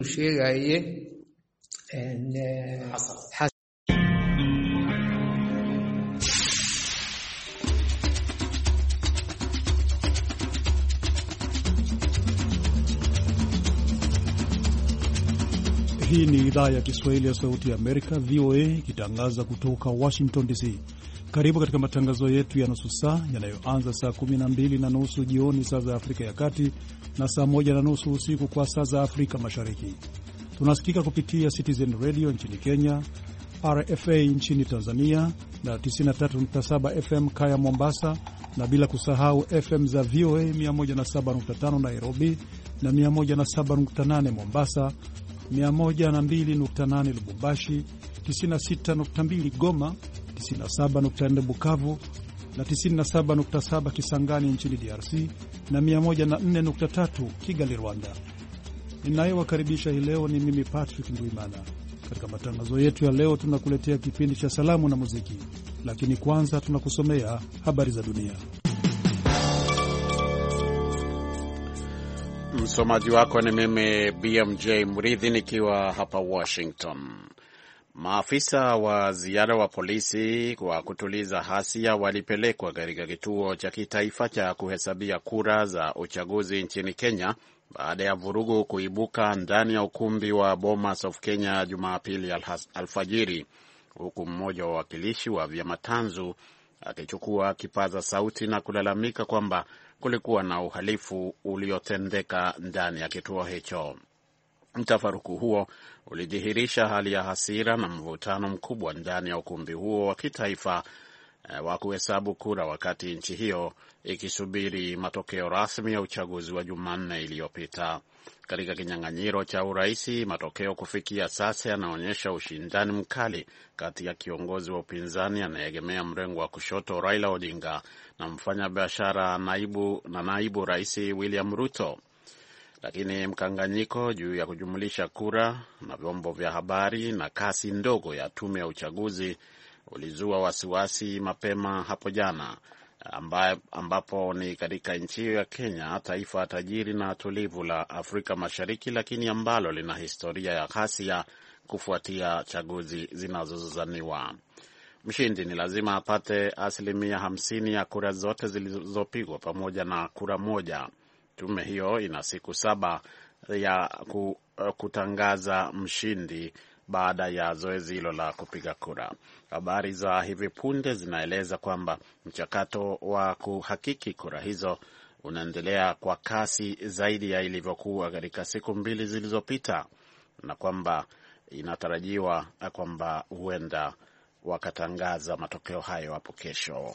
sheegaye Hii ni idhaa ya Kiswahili ya Sauti ya Amerika, VOA, ikitangaza kutoka Washington DC. Karibu katika matangazo yetu ya nusu saa yanayoanza saa 12:30 jioni saa za Afrika ya Kati na saa 1:30 usiku kwa saa za Afrika Mashariki. Tunasikika kupitia Citizen Radio nchini Kenya, RFA nchini Tanzania na 93.7 FM Kaya Mombasa, na bila kusahau FM za VOA 107.5 Nairobi na 107.8 Mombasa, 102.8 Lubumbashi, 96.2 Goma, 97.4 Bukavu na 97.7 Kisangani nchini DRC na 104.3 Kigali, Rwanda. Ninayewakaribisha hii leo ni mimi Patrick Ndwimana. Katika matangazo yetu ya leo tunakuletea kipindi cha salamu na muziki, lakini kwanza tunakusomea habari za dunia. Msomaji wako ni mimi BMJ Mridhi nikiwa hapa Washington. Maafisa wa ziada wa polisi kwa kutuliza hasia walipelekwa katika kituo cha kitaifa cha kuhesabia kura za uchaguzi nchini Kenya baada ya vurugu kuibuka ndani ya ukumbi wa Bomas of Kenya Jumapili alfajiri, huku mmoja wa wakilishi wa vyama tanzu akichukua kipaza sauti na kulalamika kwamba kulikuwa na uhalifu uliotendeka ndani ya kituo hicho. Mtafaruku huo ulidhihirisha hali ya hasira na mvutano mkubwa ndani ya ukumbi huo wa kitaifa wa kuhesabu kura, wakati nchi hiyo ikisubiri matokeo rasmi ya uchaguzi wa Jumanne iliyopita. Katika kinyang'anyiro cha uraisi, matokeo kufikia sasa yanaonyesha ushindani mkali kati ya kiongozi wa upinzani anayeegemea mrengo wa kushoto Raila Odinga na mfanyabiashara naibu rais William Ruto. Lakini mkanganyiko juu ya kujumulisha kura na vyombo vya habari na kasi ndogo ya tume ya uchaguzi ulizua wasiwasi mapema hapo jana, ambapo ni katika nchi hiyo ya Kenya, taifa tajiri na tulivu la Afrika Mashariki, lakini ambalo lina historia ya ghasia kufuatia chaguzi zinazozozaniwa. Mshindi ni lazima apate 50% ya kura zote zilizopigwa pamoja na kura moja. Tume hiyo ina siku 7 ya kutangaza mshindi baada ya zoezi hilo la kupiga kura. Habari za hivi punde zinaeleza kwamba mchakato wa kuhakiki kura hizo unaendelea kwa kasi zaidi ya ilivyokuwa katika siku 2 zilizopita, na kwamba inatarajiwa kwamba huenda wakatangaza matokeo hayo hapo kesho.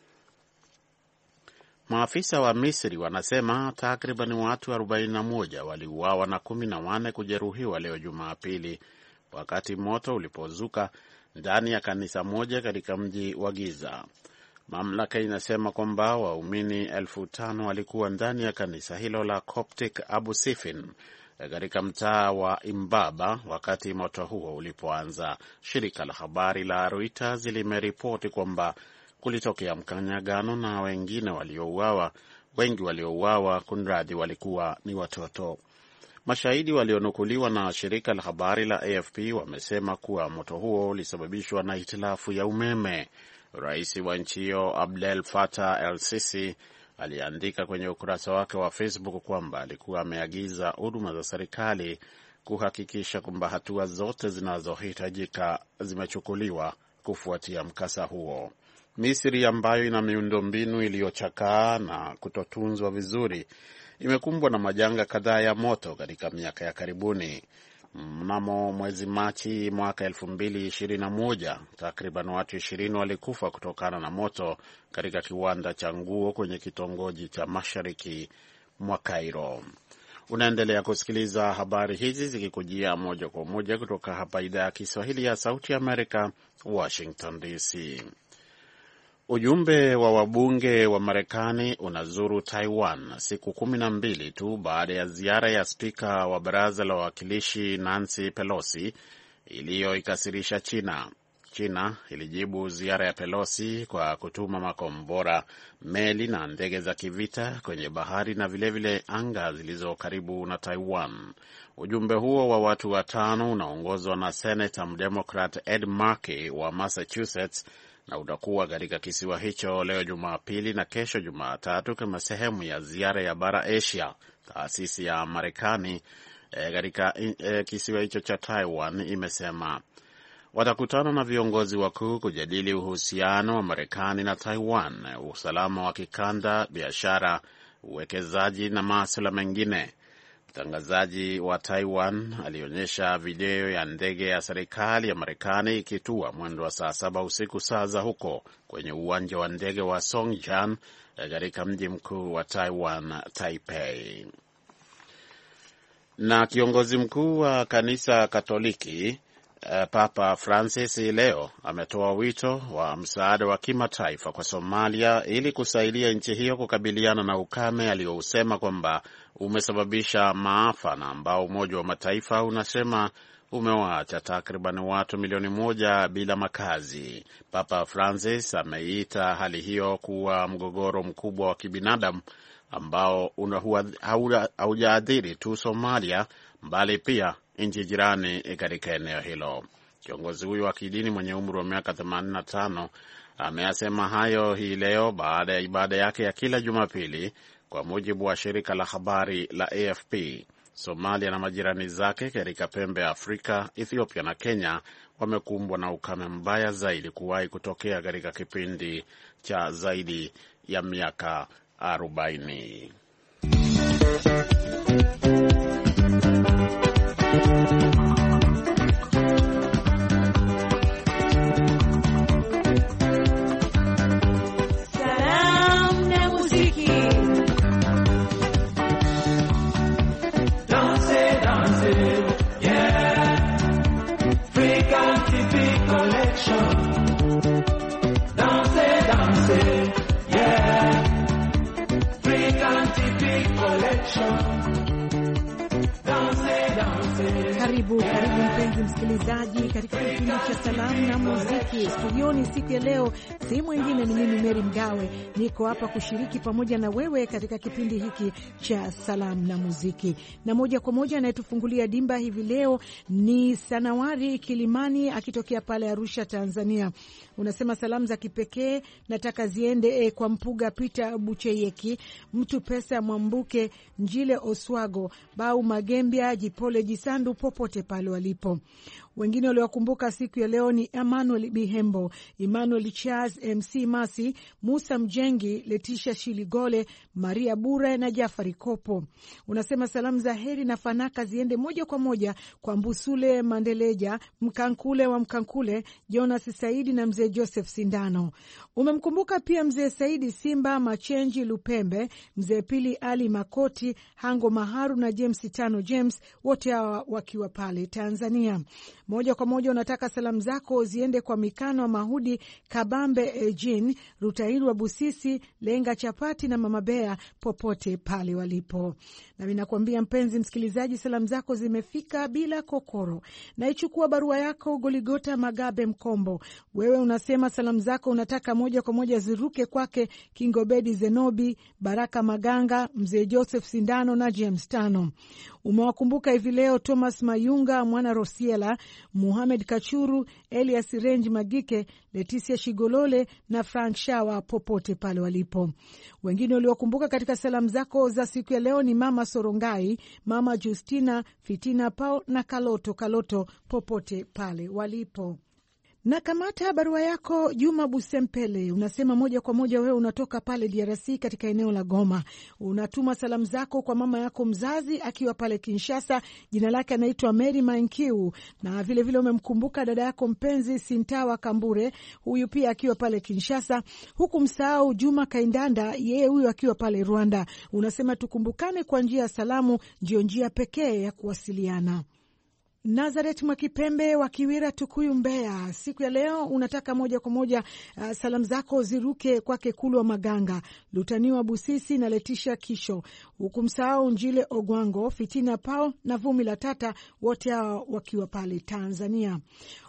Maafisa wa Misri wanasema takriban watu 41 waliuawa na 14 kujeruhiwa leo Jumapili wakati moto ulipozuka ndani ya kanisa moja katika mji wa Giza. Mamlaka inasema kwamba waumini 5,000 walikuwa ndani ya kanisa hilo la Coptic Abu Sifin katika mtaa wa Imbaba wakati moto huo ulipoanza. Shirika la habari la Reuters limeripoti kwamba kulitokea mkanyagano na wengi waliouawa kunradhi walikuwa ni watoto. Mashahidi walionukuliwa na shirika la habari la AFP wamesema kuwa moto huo ulisababishwa na hitilafu ya umeme. Rais wa nchi hiyo Abdel Fattah el-Sisi aliandika kwenye ukurasa wake wa Facebook kwamba alikuwa ameagiza huduma za serikali kuhakikisha kwamba hatua zote zinazohitajika zimechukuliwa kufuatia mkasa huo. Misri, ambayo ina miundombinu iliyochakaa na kutotunzwa vizuri, imekumbwa na majanga kadhaa ya moto katika miaka ya karibuni. Mnamo mwezi Machi mwaka 2021, takriban watu 20 walikufa kutokana na moto katika kiwanda cha nguo kwenye kitongoji cha mashariki mwa Cairo. Unaendelea kusikiliza habari hizi zikikujia moja kwa moja kutoka hapa idhaa ya Kiswahili ya Sauti ya Amerika, Washington DC. Ujumbe wa wabunge wa Marekani unazuru Taiwan siku 12 tu baada ya ziara ya spika wa baraza la wawakilishi Nancy Pelosi iliyoikasirisha China. China ilijibu ziara ya Pelosi kwa kutuma makombora, meli na ndege za kivita kwenye bahari na vilevile anga zilizo karibu na Taiwan. Ujumbe huo wa watu watano unaongozwa na Senator Mdemocrat Ed Markey wa Massachusetts na utakuwa katika kisiwa hicho leo Jumapili na kesho Jumatatu kama sehemu ya ziara ya bara Asia. Taasisi ya Marekani katika kisiwa hicho cha Taiwan imesema watakutana na viongozi wakuu kujadili uhusiano wa Marekani na Taiwan, usalama wa kikanda, biashara, uwekezaji na masuala mengine. Mtangazaji wa Taiwan alionyesha video ya ndege ya serikali ya Marekani ikitua mwendo wa saa 7 usiku saa za huko kwenye uwanja wa ndege wa Songjian katika mji mkuu wa Taiwan, Taipei. Na kiongozi mkuu wa kanisa Katoliki Papa Francis leo ametoa wito wa msaada wa kimataifa kwa Somalia ili kusaidia nchi hiyo kukabiliana na ukame aliousema kwamba umesababisha maafa na ambao Umoja wa Mataifa unasema umewaacha takriban watu milioni 1 bila makazi. Papa Francis ameita hali hiyo kuwa mgogoro mkubwa wa kibinadamu ambao haujaadhiri tu Somalia bali pia nchi jirani katika eneo hilo. Kiongozi huyo wa kidini mwenye umri wa miaka 85 ameyasema hayo hii leo baada ya ibada yake ya kila Jumapili, kwa mujibu wa shirika la habari la AFP. Somalia na majirani zake katika pembe ya Afrika, Ethiopia na Kenya wamekumbwa na ukame mbaya zaidi kuwahi kutokea katika kipindi cha zaidi ya miaka 40. Karibu mpenzi msikilizaji katika kipindi cha salamu na muziki. Studioni siku ya leo si mwingine ni mimi Mary Mgawe, niko hapa kushiriki pamoja na wewe katika kipindi hiki cha salamu na muziki. Na moja kwa moja anayetufungulia dimba hivi leo ni Sanawari Kilimani akitokea pale Arusha, Tanzania. Unasema salamu za kipekee nataka ziende kwa Mpuga Peter Bucheyeki, Mtu Pesa Mwambuke, Njile Oswago, Bau Magembia, Jipole Jisandu popote pale walipo. Wengine waliokumbuka siku ya leo ni Emmanuel Bihembo, Emmanuel Charles, MC Masi, Musa Mjengi, Letisha Shiligole, Maria Bure na Jafari Kopo. Unasema salamu za heri na fanaka ziende moja kwa moja kwa Mbusule Mandeleja, Mkankule wa Mkankule, Jonas Saidi na mzee Joseph Sindano. Umemkumbuka pia mzee Saidi Simba Machenji Lupembe, mzee Pili Ali Makoti, Hango Maharu na James Tano James, wote hawa wakiwa pale Tanzania. Moja kwa moja unataka salamu zako ziende kwa Mikano wa Mahudi, Kabambe Jean, Rutairu wa Busisi, Lenga Chapati na Mama Bea popote pale walipo. Na mimi nakwambia mpenzi msikilizaji, salamu zako zimefika bila kokoro. Na ichukua barua yako Goligota Magabe Mkombo. Wewe unasema salamu zako unataka moja kwa moja ziruke kwake Kingobedi Zenobi, Baraka Maganga, mzee Joseph Sindano na James Tano. Umewakumbuka hivi leo Thomas Mayunga, Mwana Rosiela, Muhammad Kachuru, Elias Range Magike, Leticia Shigolole na Frank Shawa popote pale walipo. Wengine waliokumbuka katika salamu zako za siku ya leo ni Mama Sorongai, Mama Justina, Fitina Pau na Kaloto popote pale walipo. Na kamata barua yako Juma Busempele, unasema moja kwa moja wewe unatoka pale DRC katika eneo la Goma. Unatuma salamu zako kwa mama yako mzazi akiwa pale Kinshasa, jina lake anaitwa Mary Mankiu, na vile vile umemkumbuka dada yako mpenzi Sintawa Kambure, huyu pia akiwa pale Kinshasa, huku msahau Juma Kaindanda, yeye huyu akiwa pale Rwanda. Unasema tukumbukane kwa njia ya salamu, ndio njia pekee ya kuwasiliana. Nazareth Mwakipembe wa Kiwira, Tukuyu, Mbeya, siku ya leo unataka moja kwa moja salamu zako ziruke kwake Kulwa Maganga, Lutaniwa Busisi na Letisha Kisho, huku msahau Njile Ogwango, Fitina Pao na Vumi la Tata, wote hao wakiwa pale Tanzania.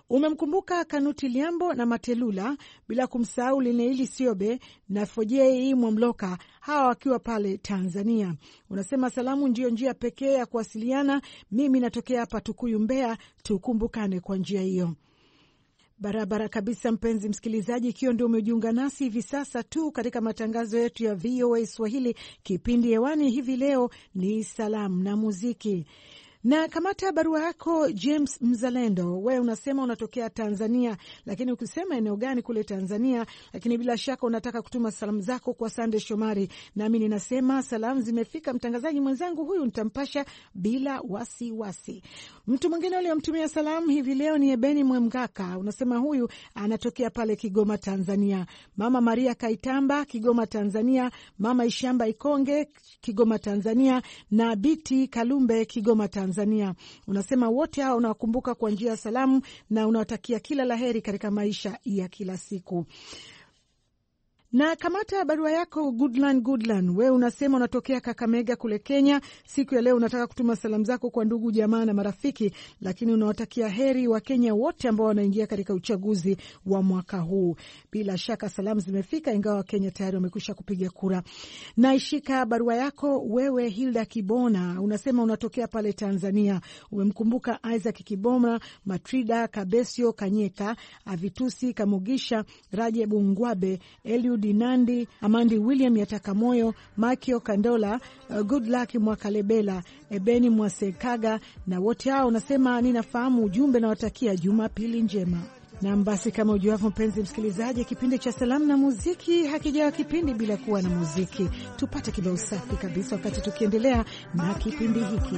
Umemkumbuka Kanuti Liambo na Matelula, bila kumsahau Lineili Siobe na Fojei Mwamloka, hawa wakiwa pale Tanzania. Unasema salamu ndio njia pekee ya kuwasiliana. Mimi natokea hapa Tukuyu, Mbeya, tukumbukane kwa njia hiyo. Barabara kabisa, mpenzi msikilizaji, ikiwa ndio umejiunga nasi hivi sasa tu katika matangazo yetu ya VOA Swahili, kipindi hewani hivi leo ni salamu na muziki. Na kamata barua yako James Mzalendo, wewe unasema unatokea Tanzania, lakini ukisema eneo gani kule Tanzania, lakini bila shaka unataka kutuma salamu zako kwa Sande Shomari. Nami ninasema salamu zimefika, mtangazaji mwenzangu huyu nitampasha bila wasiwasi. Mtu mwingine aliyemtumia salamu hivi leo ni Ebeni Mwemgaka, unasema huyu anatokea pale Kigoma Tanzania. Mama Maria Kaitamba Kigoma Tanzania, Mama Ishamba Ikonge Kigoma Tanzania, na Biti Kalumbe Kigoma Tanzania. Unasema wote hao unawakumbuka kwa njia ya salamu na unawatakia kila laheri katika maisha ya kila siku. Na kamata barua yako Goodland, wewe unasema unatokea Kakamega kule Kenya. Siku ya leo unataka kutuma salamu zako kwa ndugu jamaa na marafiki, lakini unawatakia heri wa Kenya wote ambao wanaingia katika uchaguzi wa mwaka huu. Bila shaka salamu zimefika, ingawa wa Kenya tayari wamekwisha kupiga kura. Na ishika barua yako wewe Hilda Kibona, unasema unatokea pale Tanzania. Umemkumbuka Isaac Kibona, Matrida Kabesio Kanyeka, Avitusi Kamugisha, Rajebu Ngwabe, Eliud Dinandi, Amandi William Yatakamoyo, Makio Kandola, Goodluck Mwakalebela, Ebeni Mwasekaga, na wote hao unasema ninafahamu ujumbe na watakia Jumapili njema. Na basi kama ujuavyo mpenzi msikilizaji, kipindi cha salamu na muziki hakijawa kipindi bila kuwa na muziki. Tupate kibao safi kabisa wakati tukiendelea na kipindi hiki.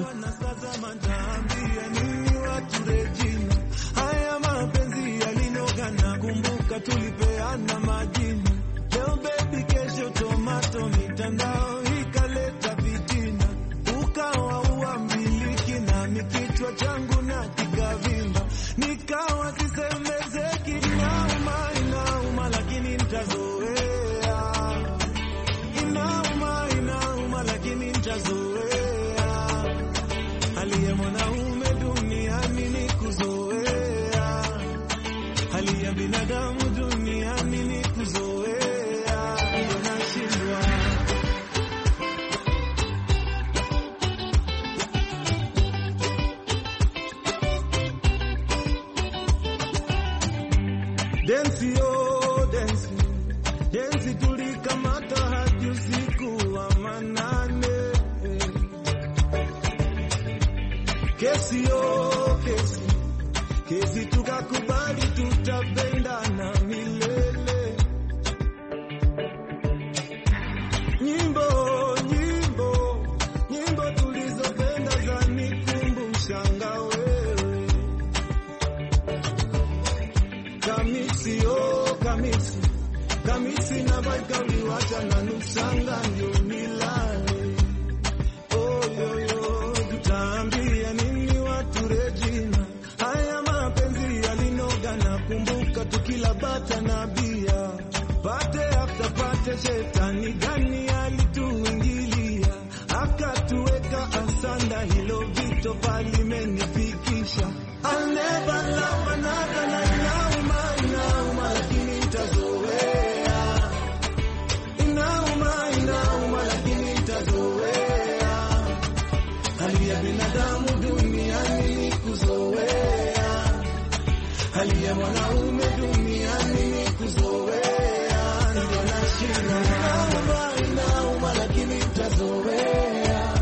Haya mapenzi yalinogana, kumbuka tulipeana majini. Leo baby kesho tomato, mitandao ikaleta vitina. Ukawa uambiliki na mikichwa changu na kikavimba. Nikawa sisemezeki, inauma lakini nitazoea. Inauma lakini nitazoea. Hali ya mwanaume duniani ni kuzoea. Hali ya binadamu duniani ni kuzoea. Densi tulikamata hadi usiku wa manane. Kesi tukakubali tutapendana milele. Nyimbo tulizopenda zanikumbusha wewe. Kamisi na baika uliwacha na nusanga ndio milale. Yo, tutaambia nini watu Regina? Haya mapenzi yalinoga na kumbuka tukila bata na bia. Pate after pate, shetani gani alituingilia? Akatuweka asanda, hilo vito palimenifikisha. I'll never love another na inauma lakini nitazoea. Inauma lakini nitazoea. Hali ya binadamu duniani ni kuzoea. Hali ya mwanaume duniani ni kuzoea. Ndio nashinda. Inauma lakini nitazoea.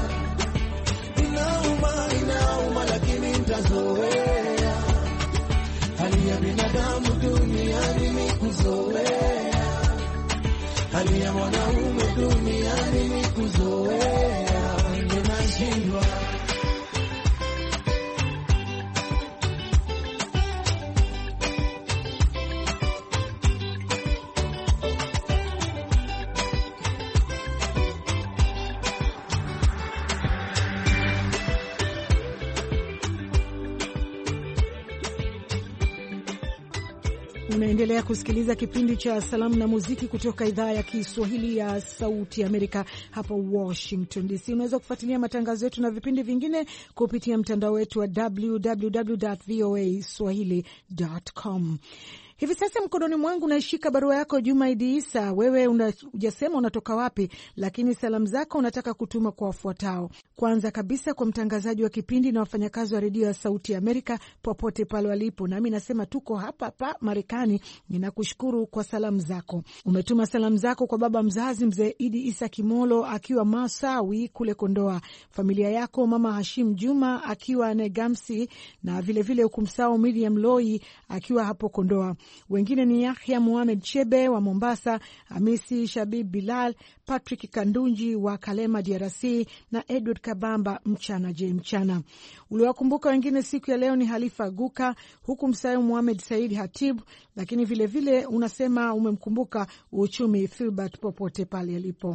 Inauma lakini nitazoea. Hali ya binadamu duniani ni kuzoea. Hali ya mwanaume duniani ni kuzoea. Ninashindwa. Unaendelea kusikiliza kipindi cha Salamu na Muziki kutoka idhaa ya Kiswahili ya Sauti Amerika hapa Washington DC. Unaweza kufuatilia matangazo yetu na vipindi vingine kupitia mtandao wetu wa www.voaswahili.com. Hivi sasa mkononi mwangu naishika barua yako Juma Idi Isa. Wewe hujasema unatoka wapi, lakini salamu zako unataka kutuma kwa wafuatao. Kwanza kabisa kwa mtangazaji wa kipindi na wafanyakazi wa redio ya Sauti Amerika popote pale walipo. Nami nasema tuko hapa Marekani. Ninakushukuru kwa salamu zako. Umetuma salamu zako kwa baba mzazi mzee Idi Isa Kimolo akiwa Masawi kule Kondoa. Familia yako mama Hashim Juma akiwa Negamsi, na vile ukumsao Miriam Loi akiwa hapo Kondoa. Wengine ni Yahya Muhamed Chebe wa Mombasa, Hamisi Shabib Bilal, Patrick Kandunji wa Kalema DRC na Edward Kabamba mchana. Uliwakumbuka wengine siku ya leo ni Halifa Guka, huku msayo Muhamed Said Hatib, lakini vile unasema umemkumbuka Uchumi Filbert popote pale alipo.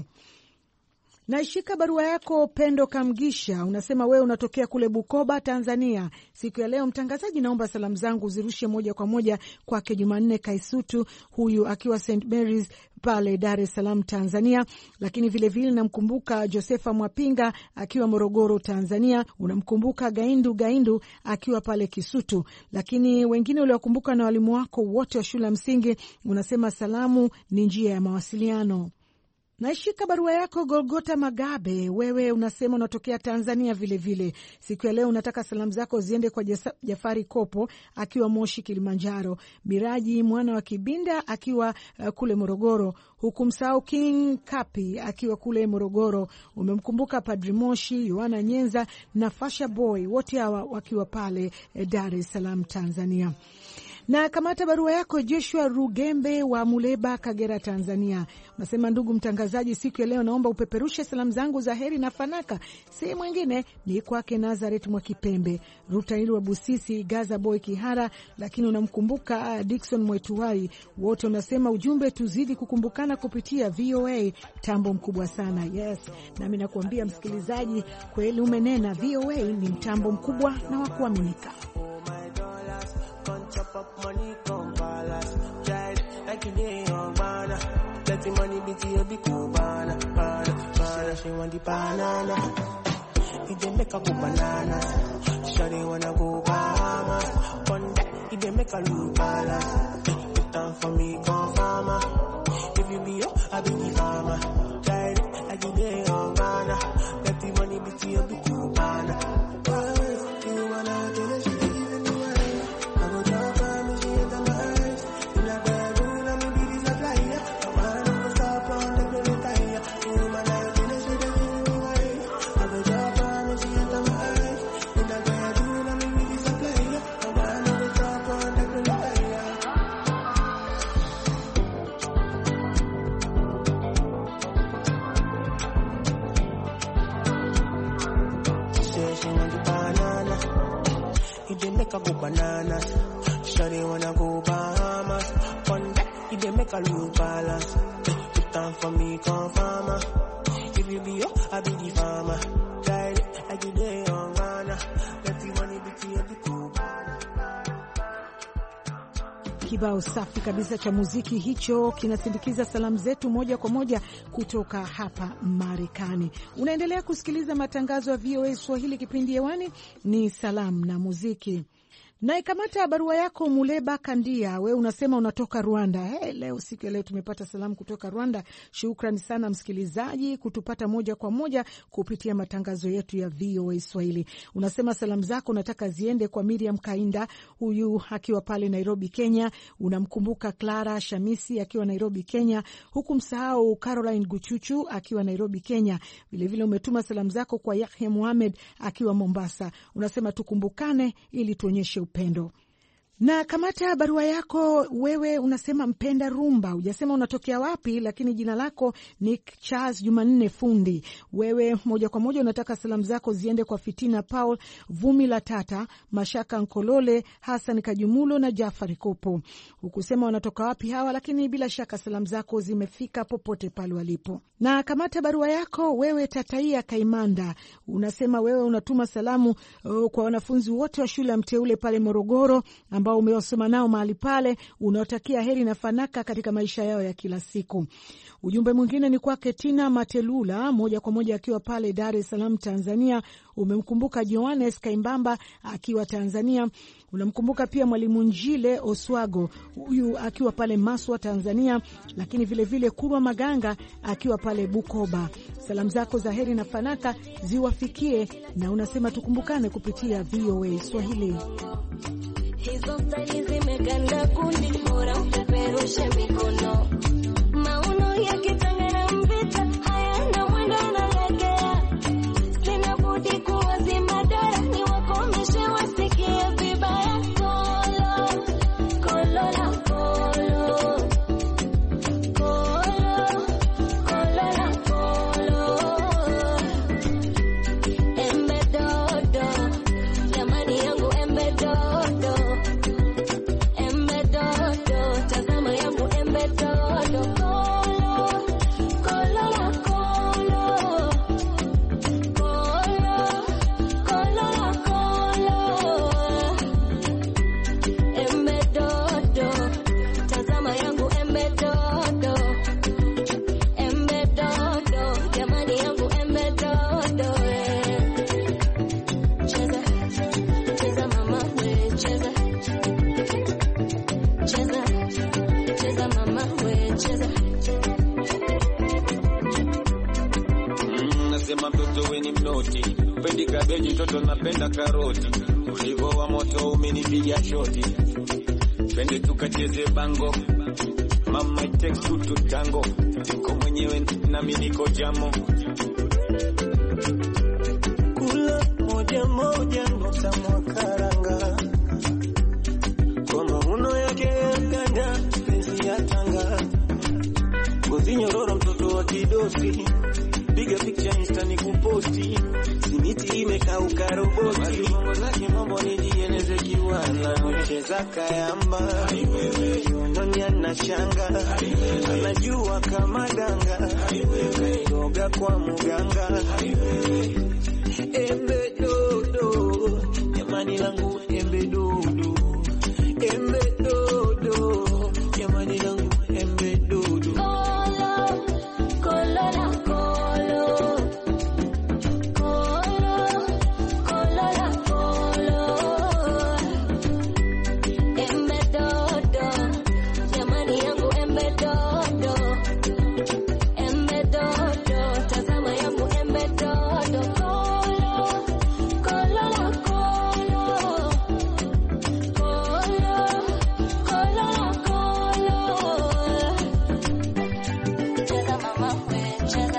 Naishika barua yako Pendo Kamgisha, unasema wewe unatokea kule Bukoba, Tanzania. Siku ya leo mtangazaji, naomba salamu zangu zirushe moja kwa moja kwake Jumanne Kaisutu, huyu akiwa St Mary's pale Dar es Salaam Tanzania, lakini vile namkumbuka Josefa Mwapinga akiwa Morogoro Tanzania, unamkumbuka Gaindu akiwa pale Kisutu, lakini wengine uliwakumbuka na walimu wako wote wa shule ya msingi. Unasema salamu ni njia ya mawasiliano. Naishika barua yako Golgota Magabe, wewe unasema unatokea Tanzania vile. Siku ya leo unataka salamu zako ziende kwa Jafari Kopo akiwa Moshi Kilimanjaro, Miraji mwana wa Kibinda akiwa kule Morogoro, huku msao King Kapi akiwa kule Morogoro. Umemkumbuka Padri Moshi, Yohana Nyenza na Fasha Boy, wote hawa wakiwa pale Dar es Salaam Tanzania. Na kamata barua yako Joshua Rugembe wa Muleba, Kagera, Tanzania. Unasema ndugu mtangazaji, siku ya leo naomba upeperushe salamu zangu za heri na fanaka. Si mwingine ni kwake Nazareth Mwakipembe, Rutaili wa Busisi, Gaza Boy Kihara, lakini unamkumbuka Dickson Mwetuwai. Wote unasema ujumbe tuzidi kukumbukana kupitia VOA, mtambo mkubwa sana. Yes, nami nakuambia msikilizaji, kweli umenena, VOA ni mtambo mkubwa na wa kuaminika. Chop up money, come balance. Child, like you day on banana. Let the money be to you, be cool, banana. She want the banana. He dey make a go bananas. Shawty wanna go Bahamas. One day, he dey make a look balance. Put down for me, come farmer. If you be up, I be the farmer. Child, like you day on banana. Let the money be to you, be cool, banana. You wanna do this? Go bananas, shawty wanna go Bahamas. One day, if they make a look balance, put down for me, come farmer. If you be up, I be the farmer. Try it like you day on Ghana. Let the money be to you, be cool. Kibao safi kabisa cha muziki hicho kinasindikiza salamu zetu moja kwa moja kutoka hapa Marekani. Unaendelea kusikiliza matangazo ya VOA Swahili, kipindi hewani ni salamu na muziki. Na ikamata barua yako Muleba Kandia, we unasema unatoka Rwanda. Leo siku ya leo tumepata salamu kutoka Rwanda. Shukrani sana msikilizaji kutupata moja kwa moja kupitia matangazo yetu ya VOA Swahili. Unasema salamu zako unataka ziende kwa Miriam Kainda, huyu akiwa pale Nairobi, Kenya. Unamkumbuka Clara Shamisi akiwa Nairobi, Kenya, huku msahau Caroline Guchuchu akiwa Nairobi, Kenya. Vile umetuma salamu zako kwa Yahya Muhamed akiwa Mombasa. Unasema tukumbukane ili tuonyeshe upendo. Na kamata barua yako wewe unasema mpenda rumba, hujasema unatokea wapi, lakini jina lako ni Charles Jumanne Fundi. Wewe moja kwa moja unataka salamu zako ziende kwa Fitina Paul, Vumi la Tata, Mashaka Nkolole, Hassan Kajumulo na Jafari Kopo. Hukusema wanatoka wapi hawa, lakini bila shaka salamu zako zimefika popote pale walipo. Na kamata barua yako wewe Tataia Kaimanda, unasema wewe unatuma salamu kwa wanafunzi wote wa shule ya Mteule pale Morogoro ambao umewasoma nao mahali pale, unaotakia heri na fanaka katika maisha yao ya kila siku. Ujumbe mwingine ni kwake Tina Matelula, moja kwa moja akiwa pale Dar es Salaam, Tanzania. Umemkumbuka Johannes Kaimbamba akiwa Tanzania. Unamkumbuka pia Mwalimu Njile Oswago, huyu akiwa pale Maswa, Tanzania, lakini vile Kurwa Maganga akiwa pale Bukoba. Salamu zako za heri na fanaka ziwafikie, na unasema tukumbukane kupitia VOA Swahili. Hizo stali zimeganda kundi, bora upeperushe mikono. Mauno ya kitangana mbita, hayana mwendo nalegea. Sina budi kuwazima dara, ni wakomeshe wasikie vibaya. Kolo, kolo la kolo, kolo, kolo la kolo. Embe dodo, jamani yangu embe dodo. Embe dodo, tazama yangu embe dodo. Pendi kabeji toto napenda karoti, ulivo wa moto umenipiga shoti. Pende tukacheze bango, mama it takes two to tango. Niko mwenyewe na mimi niko jamo. Kula moja moja ngota mwakaranga, kwa mauno yake ya ganda, pezi ya tanga. Ngozi nyororo mtoto wa kidosi, piga picture insta ni kuposti. Simiti imekauka roboti, mambo zake mambo nijieneze kiwana. Mcheza kayamba, yononi anashanga, anajua kama danga, kairoga kwa muganga. Embe dodo, jamani langu embe dodo. Embe dodo, jamani langu embe dodo. Kolo, kolo la kolo, kolo, kolo la kolo. Embe dodo, jamani yangu embe dodo. Embe dodo, tazama yangu embe dodo. Kolo, kolo la kolo, kolo, kolo la kolo. Cheza mama we, cheza.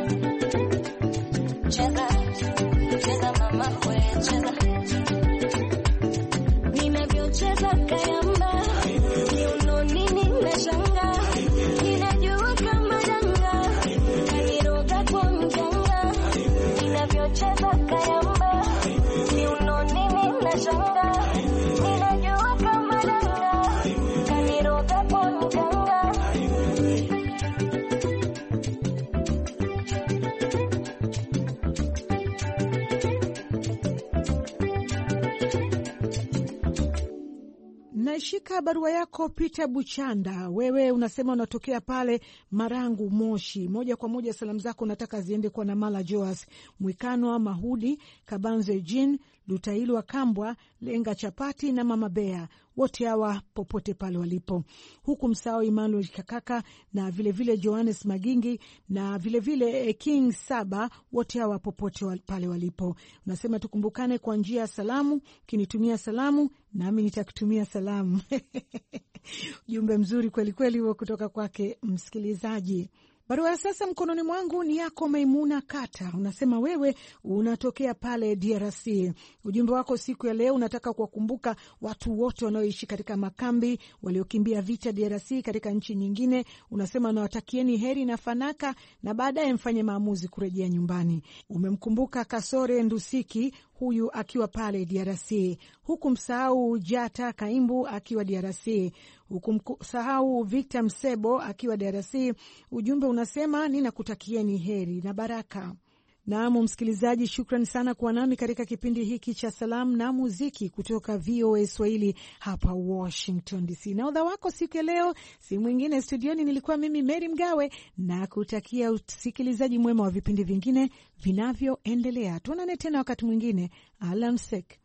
Cheza, cheza mama we, cheza. Ninavyocheza kayamba, niuno nini nashanga. Ninajua kama danga, kaniroga kwa mganga. Ninavyocheza kayamba, niuno nini nashanga. Ninajua kama danga, kaniroga kwa mganga. Naishika barua yako Peter Buchanda. Wewe unasema unatokea pale Marangu, Moshi. Moja kwa moja salamu zako nataka ziende kwa Namala Joas, Mwikanwa Mahudi, Kabanze Jean, Lutailwa Kambwa, Lenga Chapati na Mama Bea. Wote hawa popote pale walipo. Huku msao Emmanuel Kakaka na vile Johannes Magingi na vile King Saba, wote hawa popote pale walipo. Unasema tukumbukane kwa njia ya salamu, kinitumia salamu nami nitakutumia salamu. Jumbe mzuri kweli kweli huo kutoka kwake msikilizaji. Barua sasa mkononi mwangu ni yako Maimuna Kata. Unasema wewe unatokea pale DRC. Ujumbe wako siku ya leo unataka kuwakumbuka watu wote wanaoishi katika makambi, waliokimbia vita DRC katika nchi nyingine. Unasema nawatakieni heri na fanaka na baadaye mfanye maamuzi kurejea nyumbani. Umemkumbuka Kasore Ndusiki, huyu akiwa pale DRC. Huku msahau Jata Kaimbu akiwa DRC. Huku msahau Victor Msebo akiwa DRC. Ujumbe unasema ninakutakieni heri na baraka. Naam msikilizaji, shukrani sana kwa nami katika kipindi hiki cha salamu na muziki kutoka VOA Swahili hapa Washington DC. Na udha wako siku ya leo si mwingine studioni, nilikuwa mimi Mary Mgawe, na kutakia usikilizaji mwema wa vipindi vingine vinavyoendelea. Tuonane tena wakati mwingine. Alamsek.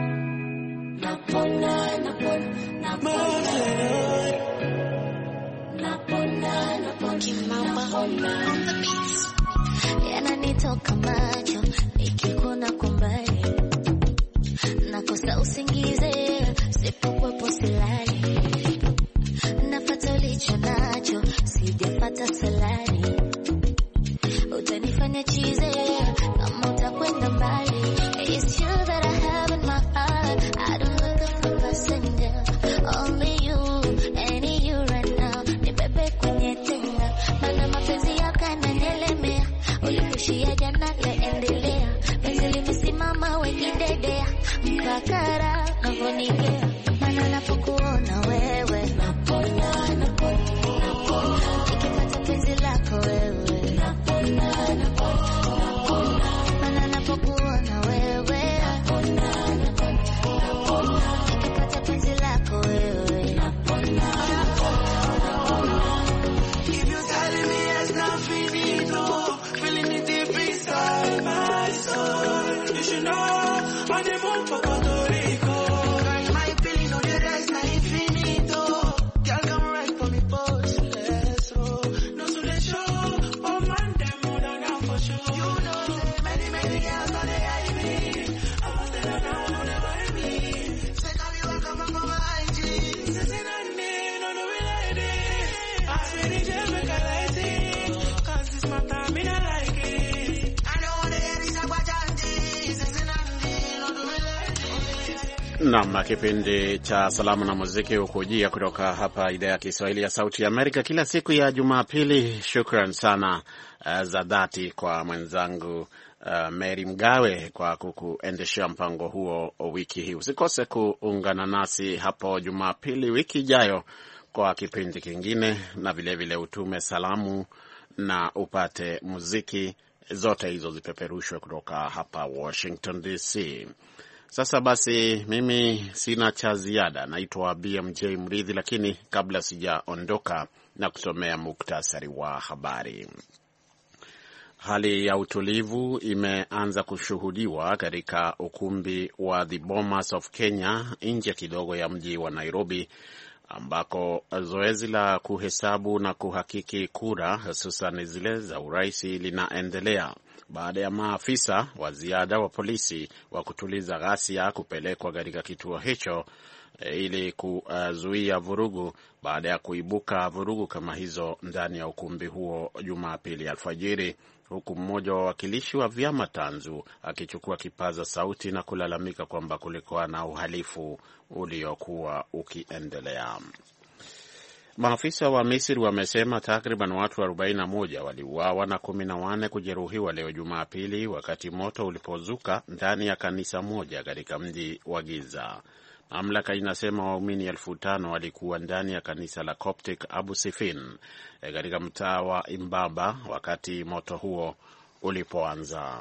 Yananitoka macho nikikuona kwa mbali, nakosa usingize sipokuwepo silali, nafuata ulicho nacho sijapata salari, utanifanya chize kama utakwenda mbali. It's you that I have in my heart, I don't look for passenger, only you, any you right now, nibebe kwenye tenga, mana mapenzi yako yananielemea, uliposhia jana yaendelea, penzi limesimama wekidedea, mpakara navonigea, mana napokuona wewe napona, nikipata penzi lako wewe napona, mana napokuona wewe napona, nikipata penzi lako wewe napona. If you're telling me it's not finito, feeling it deep inside my soul, you should know on the moon for Puerto Rico. Girl, my feeling on the rest na infinito. Girl, come right for me, post less, oh. No to the show, oh man, them more than down for sure. You know, say many girls on the IV. I'm on the down on the baby. Say, tell me what come up on my IG. Say, no, we like this. I swear the gel make I like it. Cause this my time, me not like it. I don't wanna hear this about Jandy. Say, no, we like it. Naam, kipindi cha salamu na muziki hukujia kutoka hapa idhaa ya Kiswahili ya Sauti ya Amerika kila siku ya Jumapili. Shukran sana za dhati kwa mwenzangu Mary Mgawe kwa kukuendeshea mpango huo wiki hii. Usikose kuungana nasi hapo Jumapili wiki ijayo kwa kipindi kingine, na vile utume salamu na upate muziki, zote hizo zipeperushwe kutoka hapa Washington DC. Sasa basi, mimi sina cha ziada. Naitwa BMJ Mridhi, lakini kabla sijaondoka na kusomea muktasari wa habari. Hali ya utulivu imeanza kushuhudiwa katika ukumbi wa The Bomas of Kenya nje kidogo ya mji wa Nairobi, ambako zoezi la kuhesabu na kuhakiki kura hususan zile za urais linaendelea baada ya maafisa wa ziada wa polisi wa kutuliza ghasia kupelekwa katika kituo hicho ili kuzuia vurugu baada ya kuibuka vurugu kama hizo ndani ya ukumbi huo Jumapili alfajiri, huku mmoja wa wakilishi wa vyama tanzu akichukua kipaza sauti na kulalamika kwamba kulikuwa na uhalifu uliokuwa ukiendelea. Maafisa wa Misri wamesema takriban watu 41 waliuawa na 14 kujeruhiwa leo Jumapili wakati moto ulipozuka ndani ya kanisa moja katika mji wa Giza. Mamlaka inasema waumini 5,000 walikuwa ndani ya kanisa la Coptic Abu Sifin katika mtaa wa Imbaba wakati moto huo ulipoanza.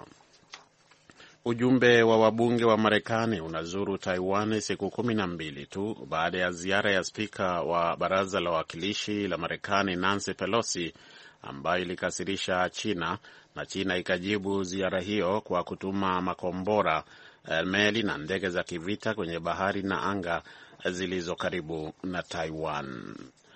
Ujumbe wa wabunge wa Marekani unazuru Taiwan siku 12 tu baada ya ziara ya spika wa baraza la wawakilishi la Marekani Nancy Pelosi, ambayo ilikasirisha China, na China ikajibu ziara hiyo kwa kutuma makombora, meli na ndege za kivita kwenye bahari na anga zilizo karibu na Taiwan.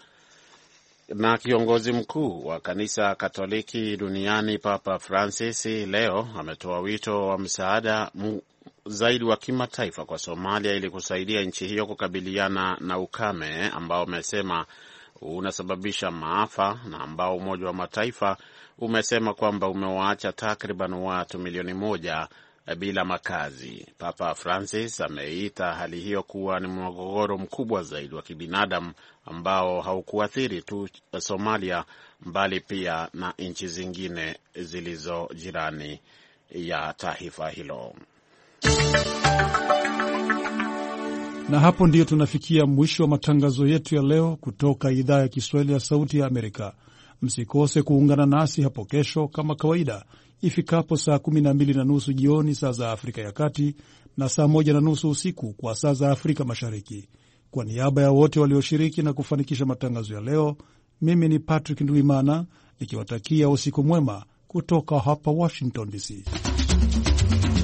Na kiongozi mkuu wa kanisa Katoliki duniani Papa Francis leo ametoa wito wa msaada zaidi wa kimataifa kwa Somalia ili kusaidia nchi hiyo kukabiliana na ukame ambao amesema unasababisha maafa na ambao Umoja wa Mataifa umesema kwamba umewaacha takriban watu milioni 1 bila makazi. Papa Francis ameita hali hiyo kuwa ni mgogoro mkubwa zaidi wa kibinadamu ambao haukuathiri tu Somalia mbali pia na nchi zingine zilizo jirani ya taifa hilo. Na hapo ndiyo tunafikia mwisho wa matangazo yetu ya leo kutoka idhaa ya Kiswahili ya Sauti ya Amerika. Msikose kuungana nasi hapo kesho kama kawaida ifikapo saa 12:30 jioni saa za Afrika ya Kati na saa 1:30 usiku kwa saa za Afrika Mashariki. Kwa niaba ya wote walioshiriki na kufanikisha matangazo ya leo, mimi ni Patrick Ndwimana nikiwatakia usiku mwema kutoka hapa Washington DC.